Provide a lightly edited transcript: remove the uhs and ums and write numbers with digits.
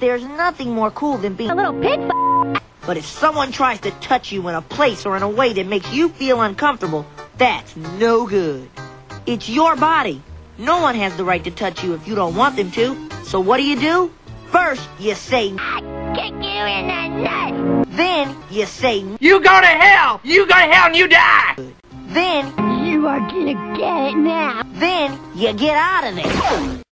There's nothing more cool than being a little pig. But if someone tries to touch you in a place or in a way that makes you feel uncomfortable, that's no good. It's your body. No one has the right to touch you if you don't want them to. So what do? First, you say, "I kick you in the nuts." Then, you say, "You go to hell! You go to hell and you die!" Then, "You are gonna get it now." Then, you get out of there.